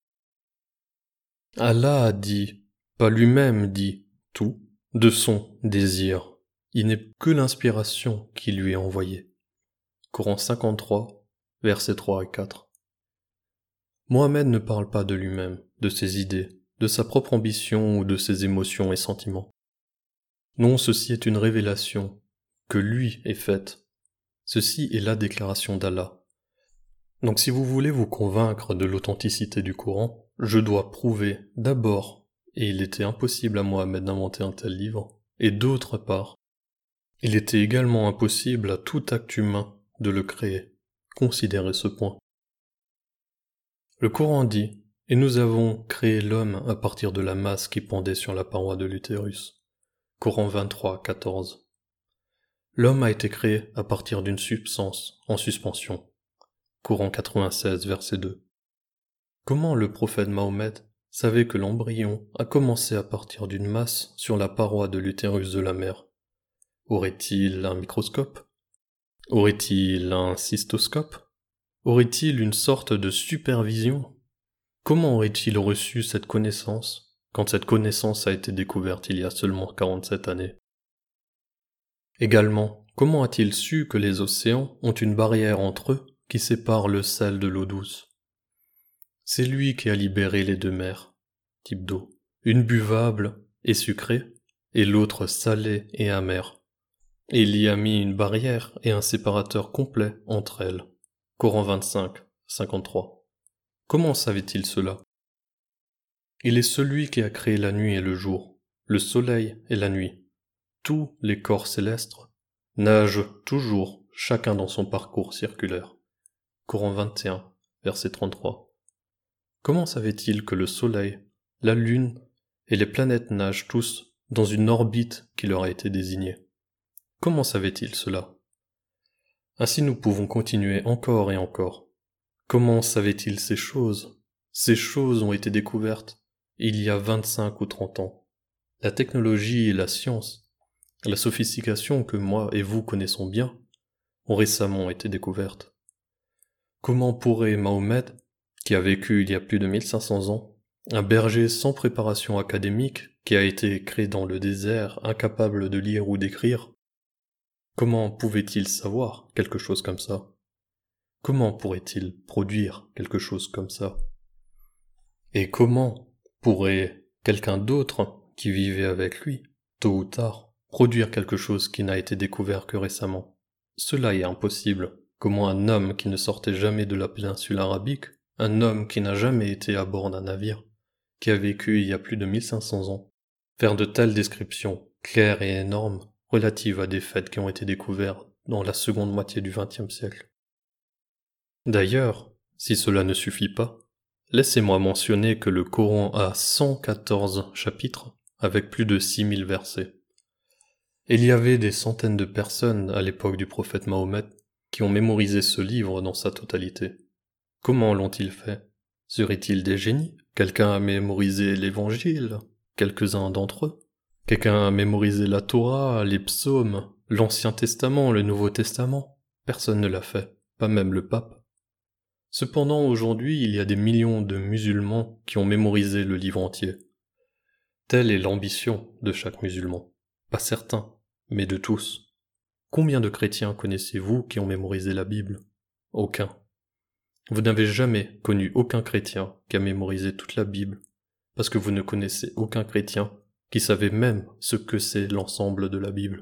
Allah a dit, pas lui-même dit, tout, de son désir. Il n'est que l'inspiration qui lui est envoyée. Coran cinquante-trois, versets trois et quatre. Mohammed ne parle pas de lui-même, de ses idées, de sa propre ambition ou de ses émotions et sentiments. Non, ceci est une révélation que lui est faite. Ceci est la déclaration d'Allah. Donc si vous voulez vous convaincre de l'authenticité du Coran, je dois prouver d'abord, et il était impossible à Mohammed d'inventer un tel livre, et d'autre part, il était également impossible à tout acte humain de le créer. Considérez ce point. Le Coran dit « Et nous avons créé l'homme à partir de la masse qui pendait sur la paroi de l'utérus » Coran vingt-trois, quatorze. L'homme a été créé à partir d'une substance en suspension. Coran quatre-vingt-seize, verset deux. Comment le prophète Mahomet savait que l'embryon a commencé à partir d'une masse sur la paroi de l'utérus de la mère? Aurait-il un microscope? Aurait-il un cystoscope? Aurait-il une sorte de supervision? Comment aurait-il reçu cette connaissance quand cette connaissance a été découverte il y a seulement quarante-sept années? Également, comment a-t-il su que les océans ont une barrière entre eux qui sépare le sel de l'eau douce? C'est lui qui a libéré les deux mers, type d'eau, une buvable et sucrée, et l'autre salée et amère. Et il y a mis une barrière et un séparateur complet entre elles. Coran vingt-cinq, cinquante-trois. Comment savait-il cela? Il est celui qui a créé la nuit et le jour, le soleil et la nuit. Tous les corps célestes nagent toujours, chacun dans son parcours circulaire. Coran vingt et un, verset trente-trois. Comment savait-il que le soleil, la lune et les planètes nagent tous dans une orbite qui leur a été désignée? Comment savait-il cela? Ainsi nous pouvons continuer encore et encore. Comment savait-il ces choses? Ces choses ont été découvertes il y a vingt-cinq ou trente ans. La technologie et la science, la sophistication que moi et vous connaissons bien, ont récemment été découvertes. Comment pourrait Mahomet, qui a vécu il y a plus de mille cinq cents ans, un berger sans préparation académique qui a été créé dans le désert, incapable de lire ou d'écrire, comment pouvait-il savoir quelque chose comme ça? Comment pourrait-il produire quelque chose comme ça? Et comment pourrait quelqu'un d'autre qui vivait avec lui, tôt ou tard, produire quelque chose qui n'a été découvert que récemment? Cela est impossible. Comment un homme qui ne sortait jamais de la péninsule arabique, un homme qui n'a jamais été à bord d'un navire, qui a vécu il y a plus de mille cinq cents ans, faire de telles descriptions claires et énormes relatives à des faits qui ont été découverts dans la seconde moitié du vingtième siècle? D'ailleurs, si cela ne suffit pas, laissez-moi mentionner que le Coran a cent quatorze chapitres avec plus de six mille versets. Il y avait des centaines de personnes à l'époque du prophète Mahomet qui ont mémorisé ce livre dans sa totalité. Comment l'ont-ils fait? Seraient-ils des génies? Quelqu'un a mémorisé l'Évangile? Quelques-uns d'entre eux? Quelqu'un a mémorisé la Torah, les psaumes, l'Ancien Testament, le Nouveau Testament? Personne ne l'a fait, pas même le pape. Cependant, aujourd'hui, il y a des millions de musulmans qui ont mémorisé le livre entier. Telle est l'ambition de chaque musulman. Pas certain, mais de tous. Combien de chrétiens connaissez-vous qui ont mémorisé la Bible? Aucun. Vous n'avez jamais connu aucun chrétien qui a mémorisé toute la Bible, parce que vous ne connaissez aucun chrétien qui savait même ce que c'est l'ensemble de la Bible.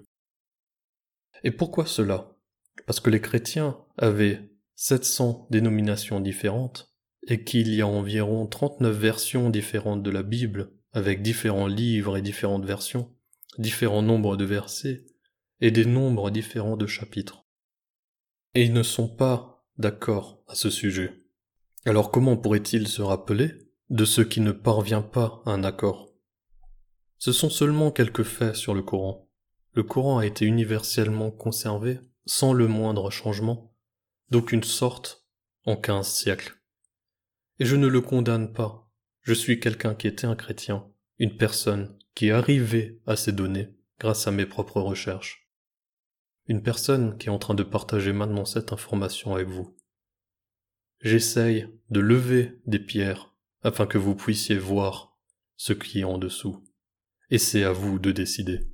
Et pourquoi cela? Parce que les chrétiens avaient sept cents dénominations différentes, et qu'il y a environ trente-neuf versions différentes de la Bible, avec différents livres et différentes versions, différents nombres de versets, et des nombres différents de chapitres. Et ils ne sont pas d'accord à ce sujet. Alors comment pourraient-ils se rappeler de ce qui ne parvient pas à un accord? Ce sont seulement quelques faits sur le Coran. Le Coran a été universellement conservé, sans le moindre changement, d'aucune sorte, en quinze siècles. Et je ne le condamne pas. Je suis quelqu'un qui était un chrétien, une personne qui est arrivée à ces données grâce à mes propres recherches. Une personne qui est en train de partager maintenant cette information avec vous. J'essaye de lever des pierres afin que vous puissiez voir ce qui est en dessous. Et c'est à vous de décider.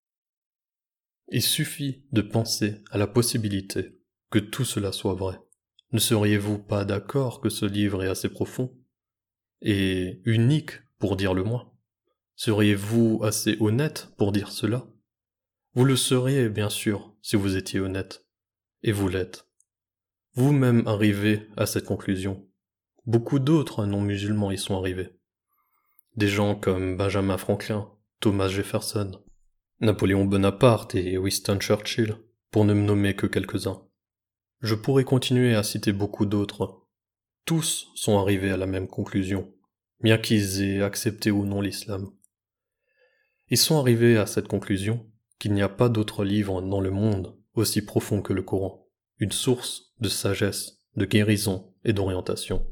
Il suffit de penser à la possibilité que tout cela soit vrai. Ne seriez-vous pas d'accord que ce livre est assez profond et unique pour dire le moins? Seriez-vous assez honnête pour dire cela? Vous le seriez, bien sûr, si vous étiez honnête. Et vous l'êtes. Vous-même arrivez à cette conclusion. Beaucoup d'autres non-musulmans y sont arrivés. Des gens comme Benjamin Franklin, Thomas Jefferson, Napoléon Bonaparte et Winston Churchill, pour ne me nommer que quelques-uns. Je pourrais continuer à citer beaucoup d'autres. Tous sont arrivés à la même conclusion, bien qu'ils aient accepté ou non l'islam. Ils sont arrivés à cette conclusion qu'il n'y a pas d'autre livre dans le monde aussi profond que le Coran, une source de sagesse, de guérison et d'orientation.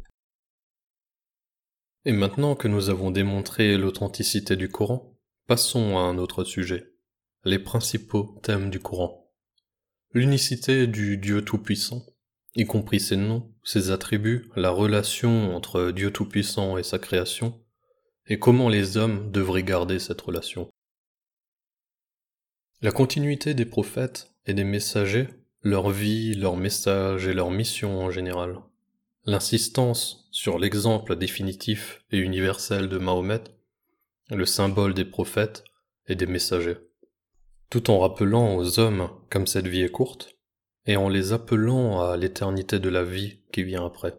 Et maintenant que nous avons démontré l'authenticité du Coran, passons à un autre sujet, les principaux thèmes du Coran. L'unicité du Dieu Tout-Puissant, y compris ses noms, ses attributs, la relation entre Dieu Tout-Puissant et sa création, et comment les hommes devraient garder cette relation. La continuité des prophètes et des messagers, leur vie, leurs messages et leur mission en général. L'insistance sur l'exemple définitif et universel de Mahomet, le symbole des prophètes et des messagers. Tout en rappelant aux hommes comme cette vie est courte, et en les appelant à l'éternité de la vie qui vient après.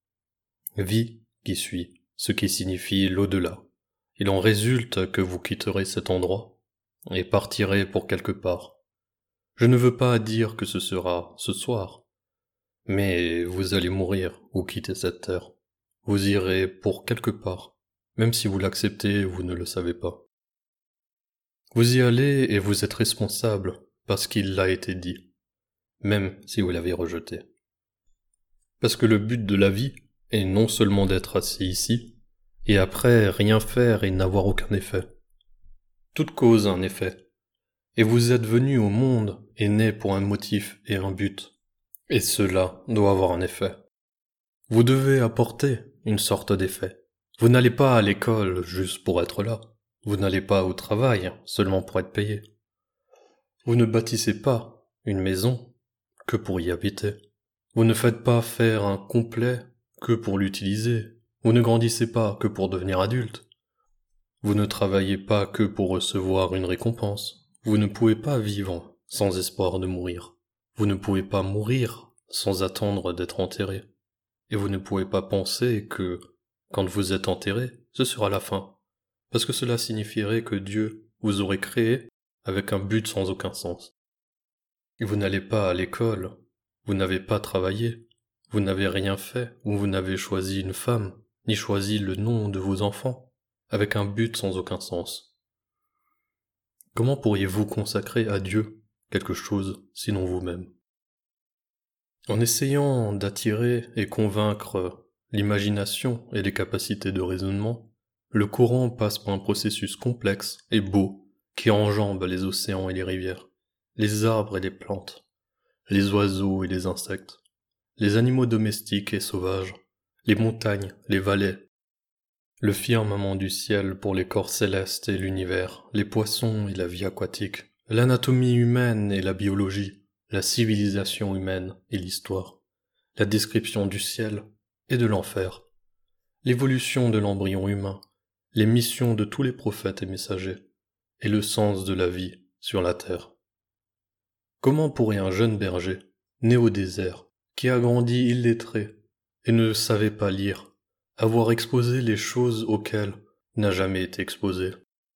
Vie qui suit, ce qui signifie l'au-delà. Il en résulte que vous quitterez cet endroit et partirez pour quelque part. Je ne veux pas dire que ce sera ce soir, mais vous allez mourir ou quitter cette terre. Vous irez pour quelque part, même si vous l'acceptez, vous ne le savez pas. Vous y allez et vous êtes responsable parce qu'il l'a été dit, même si vous l'avez rejeté. Parce que le but de la vie est non seulement d'être assis ici, et après rien faire et n'avoir aucun effet. Toute cause a un effet. Et vous êtes venu au monde et né pour un motif et un but. Et cela doit avoir un effet. Vous devez apporter une sorte d'effet. Vous n'allez pas à l'école juste pour être là. Vous n'allez pas au travail seulement pour être payé. Vous ne bâtissez pas une maison que pour y habiter. Vous ne faites pas faire un complet que pour l'utiliser. Vous ne grandissez pas que pour devenir adulte. Vous ne travaillez pas que pour recevoir une récompense. Vous ne pouvez pas vivre sans espoir de mourir. Vous ne pouvez pas mourir sans attendre d'être enterré. Et vous ne pouvez pas penser que, quand vous êtes enterré, ce sera la fin. Parce que cela signifierait que Dieu vous aurait créé avec un but sans aucun sens. Et vous n'allez pas à l'école, vous n'avez pas travaillé, vous n'avez rien fait, ou vous n'avez choisi une femme, ni choisi le nom de vos enfants, avec un but sans aucun sens. Comment pourriez-vous consacrer à Dieu quelque chose sinon vous-même? En essayant d'attirer et convaincre l'imagination et les capacités de raisonnement, le Coran passe par un processus complexe et beau qui enjambe les océans et les rivières, les arbres et les plantes, les oiseaux et les insectes, les animaux domestiques et sauvages, les montagnes, les vallées, le firmament du ciel pour les corps célestes et l'univers, les poissons et la vie aquatique, l'anatomie humaine et la biologie, la civilisation humaine et l'histoire, la description du ciel et de l'enfer, l'évolution de l'embryon humain, les missions de tous les prophètes et messagers, et le sens de la vie sur la terre. Comment pourrait un jeune berger, né au désert, qui a grandi illettré et ne savait pas lire, avoir exposé les choses auxquelles n'a jamais été exposé?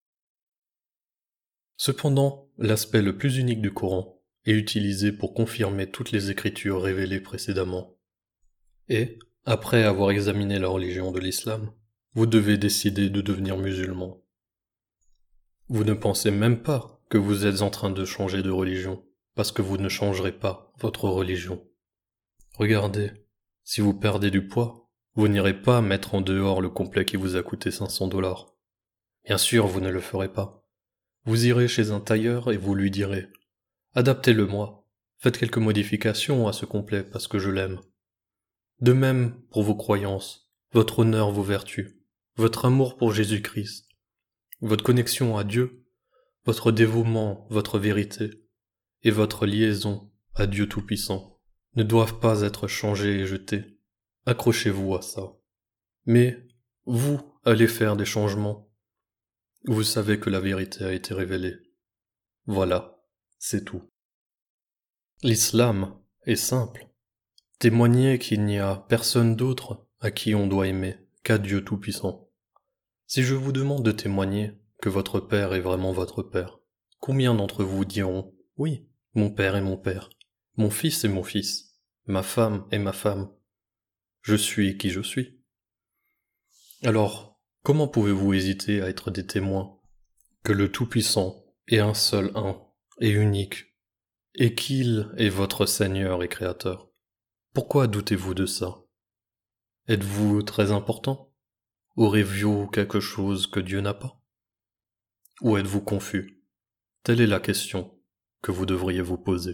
Cependant, l'aspect le plus unique du Coran est utilisé pour confirmer toutes les écritures révélées précédemment. Et, après avoir examiné la religion de l'islam, vous devez décider de devenir musulman. Vous ne pensez même pas que vous êtes en train de changer de religion, parce que vous ne changerez pas votre religion. Regardez, si vous perdez du poids, vous n'irez pas mettre en dehors le complet qui vous a coûté cinq cents dollars. Bien sûr, vous ne le ferez pas. Vous irez chez un tailleur et vous lui direz « Adaptez-le-moi, faites quelques modifications à ce complet parce que je l'aime. » De même pour vos croyances, votre honneur, vos vertus, votre amour pour Jésus-Christ, votre connexion à Dieu, votre dévouement, votre vérité et votre liaison à Dieu Tout-Puissant ne doivent pas être changés et jetés. Accrochez-vous à ça. Mais vous allez faire des changements. Vous savez que la vérité a été révélée. Voilà, c'est tout. L'islam est simple. Témoigner qu'il n'y a personne d'autre à qui on doit aimer qu'à Dieu Tout-Puissant. Si je vous demande de témoigner que votre Père est vraiment votre Père, combien d'entre vous diront « Oui, mon Père est mon Père, mon Fils est mon Fils, ma femme est ma femme, je suis qui je suis ». Alors, comment pouvez-vous hésiter à être des témoins que le Tout-Puissant est un seul un et unique, et qu'il est votre Seigneur et Créateur? Pourquoi doutez-vous de ça? Êtes-vous très important? Aurez-vous quelque chose que Dieu n'a pas? Ou êtes-vous confus? Telle est la question que vous devriez vous poser.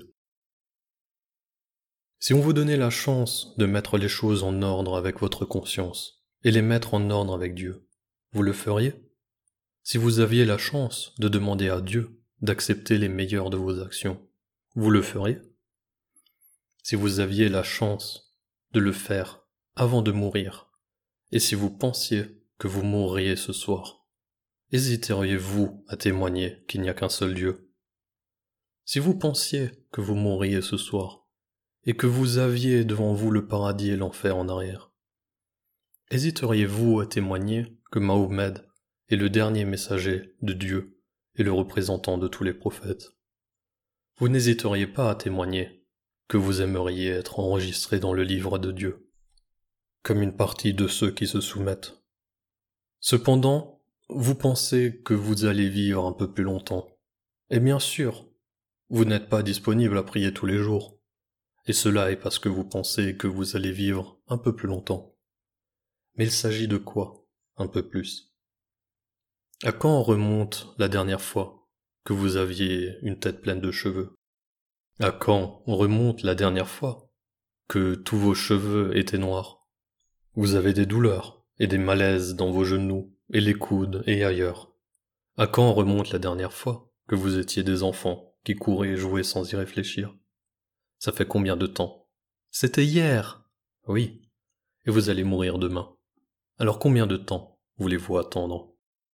Si on vous donnait la chance de mettre les choses en ordre avec votre conscience et les mettre en ordre avec Dieu, vous le feriez? Si vous aviez la chance de demander à Dieu d'accepter les meilleures de vos actions, vous le feriez? Si vous aviez la chance de le faire avant de mourir, et si vous pensiez que vous mourriez ce soir, hésiteriez-vous à témoigner qu'il n'y a qu'un seul Dieu? Si vous pensiez que vous mourriez ce soir, et que vous aviez devant vous le paradis et l'enfer en arrière, hésiteriez-vous à témoigner que Mahomet est le dernier messager de Dieu et le représentant de tous les prophètes? Vous n'hésiteriez pas à témoigner que vous aimeriez être enregistré dans le livre de Dieu, comme une partie de ceux qui se soumettent. Cependant, vous pensez que vous allez vivre un peu plus longtemps. Et bien sûr, vous n'êtes pas disponible à prier tous les jours. Et cela est parce que vous pensez que vous allez vivre un peu plus longtemps. Mais il s'agit de quoi, un peu plus? À quand remonte la dernière fois que vous aviez une tête pleine de cheveux? À quand remonte la dernière fois que tous vos cheveux étaient noirs? Vous avez des douleurs et des malaises dans vos genoux et les coudes et ailleurs. À quand remonte la dernière fois que vous étiez des enfants qui couraient et jouaient sans y réfléchir? Ça fait combien de temps? C'était hier! Oui. Et vous allez mourir demain. Alors combien de temps voulez-vous attendre?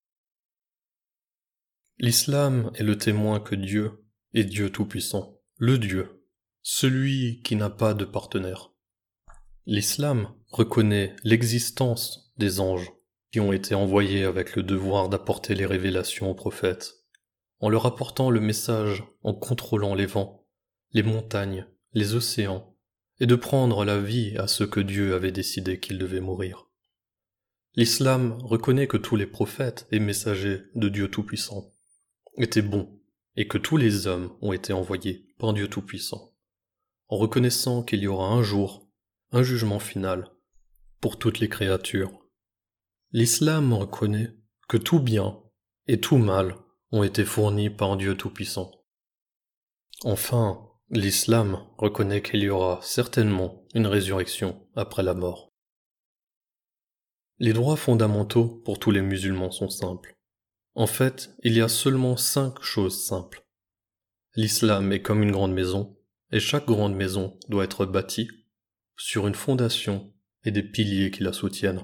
L'islam est le témoin que Dieu est Dieu Tout-Puissant. Le Dieu, celui qui n'a pas de partenaire. L'islam reconnaît l'existence des anges qui ont été envoyés avec le devoir d'apporter les révélations aux prophètes, en leur apportant le message en contrôlant les vents, les montagnes, les océans, et de prendre la vie à ceux que Dieu avait décidé qu'ils devaient mourir. L'islam reconnaît que tous les prophètes et messagers de Dieu Tout-Puissant étaient bons, et que tous les hommes ont été envoyés par Dieu Tout-Puissant, en reconnaissant qu'il y aura un jour un jugement final pour toutes les créatures. L'islam reconnaît que tout bien et tout mal ont été fournis par Dieu Tout-Puissant. Enfin, l'islam reconnaît qu'il y aura certainement une résurrection après la mort. Les droits fondamentaux pour tous les musulmans sont simples. En fait, il y a seulement cinq choses simples. L'islam est comme une grande maison, et chaque grande maison doit être bâtie sur une fondation et des piliers qui la soutiennent.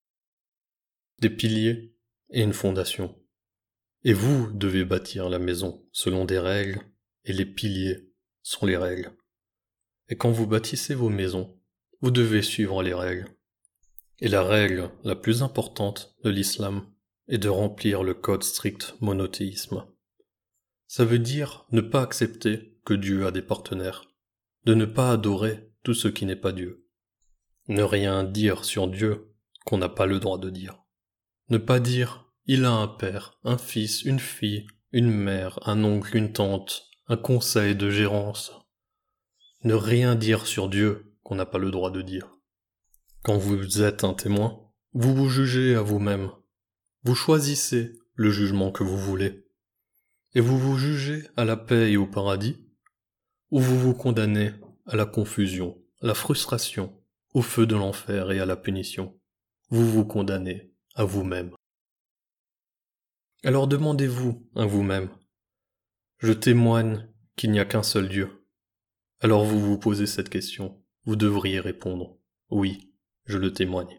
Des piliers et une fondation. Et vous devez bâtir la maison selon des règles, et les piliers sont les règles. Et quand vous bâtissez vos maisons, vous devez suivre les règles. Et la règle la plus importante de l'islam est de remplir le code strict monothéisme. Ça veut dire ne pas accepter que Dieu a des partenaires, de ne pas adorer tout ce qui n'est pas Dieu, ne rien dire sur Dieu qu'on n'a pas le droit de dire, ne pas dire il a un père, un fils, une fille, une mère, un oncle, une tante, un conseil de gérance, ne rien dire sur Dieu qu'on n'a pas le droit de dire. Quand vous êtes un témoin, vous vous jugez à vous-même, vous choisissez le jugement que vous voulez. Et vous vous jugez à la paix et au paradis, ou vous vous condamnez à la confusion, à la frustration, au feu de l'enfer et à la punition. Vous vous condamnez à vous-même. Alors demandez-vous à vous-même, je témoigne qu'il n'y a qu'un seul Dieu. Alors vous vous posez cette question, vous devriez répondre, oui, je le témoigne.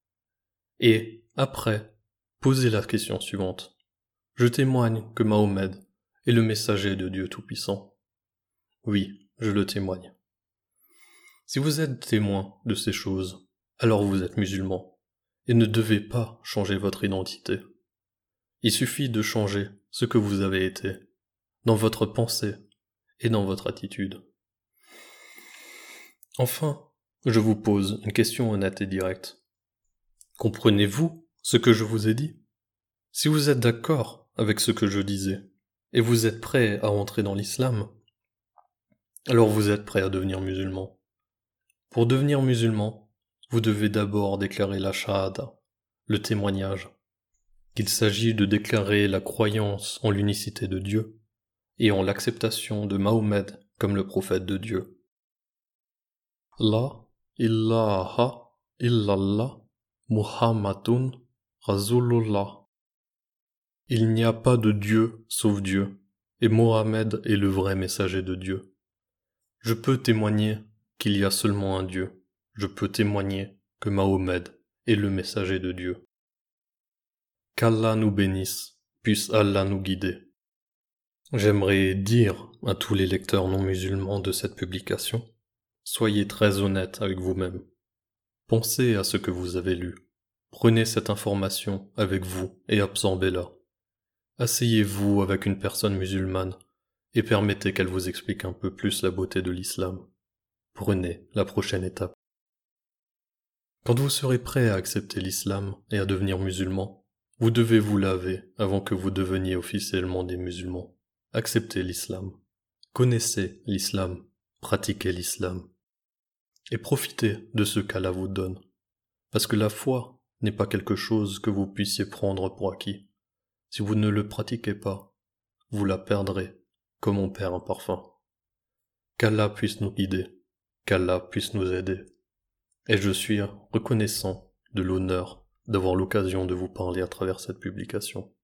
Et après, posez la question suivante, je témoigne que Mahomet est le messager de Dieu Tout-Puissant. Oui, je le témoigne. Si vous êtes témoin de ces choses, alors vous êtes musulman, et ne devez pas changer votre identité. Il suffit de changer ce que vous avez été, dans votre pensée et dans votre attitude. Enfin, je vous pose une question honnête et directe. Comprenez-vous ce que je vous ai dit? Si vous êtes d'accord avec ce que je disais, et vous êtes prêt à entrer dans l'islam, alors vous êtes prêt à devenir musulman. Pour devenir musulman, vous devez d'abord déclarer la shahada, le témoignage, qu'il s'agit de déclarer la croyance en l'unicité de Dieu et en l'acceptation de Mahomet comme le prophète de Dieu. La ilaha illallah Muhammadun Rasulullah. Il n'y a pas de Dieu sauf Dieu, et Mohammed est le vrai messager de Dieu. Je peux témoigner qu'il y a seulement un Dieu. Je peux témoigner que Mahomet est le messager de Dieu. Qu'Allah nous bénisse, puisse Allah nous guider. J'aimerais dire à tous les lecteurs non musulmans de cette publication, soyez très honnêtes avec vous-même. Pensez à ce que vous avez lu. Prenez cette information avec vous et absorbez-la. Asseyez-vous avec une personne musulmane et permettez qu'elle vous explique un peu plus la beauté de l'islam. Prenez la prochaine étape. Quand vous serez prêt à accepter l'islam et à devenir musulman, vous devez vous laver avant que vous deveniez officiellement des musulmans. Acceptez l'islam. Connaissez l'islam. Pratiquez l'islam. Et profitez de ce qu'Allah vous donne. Parce que la foi n'est pas quelque chose que vous puissiez prendre pour acquis. Si vous ne le pratiquez pas, vous la perdrez comme on perd un parfum. Qu'Allah puisse nous guider, qu'Allah puisse nous aider. Et je suis reconnaissant de l'honneur d'avoir l'occasion de vous parler à travers cette publication.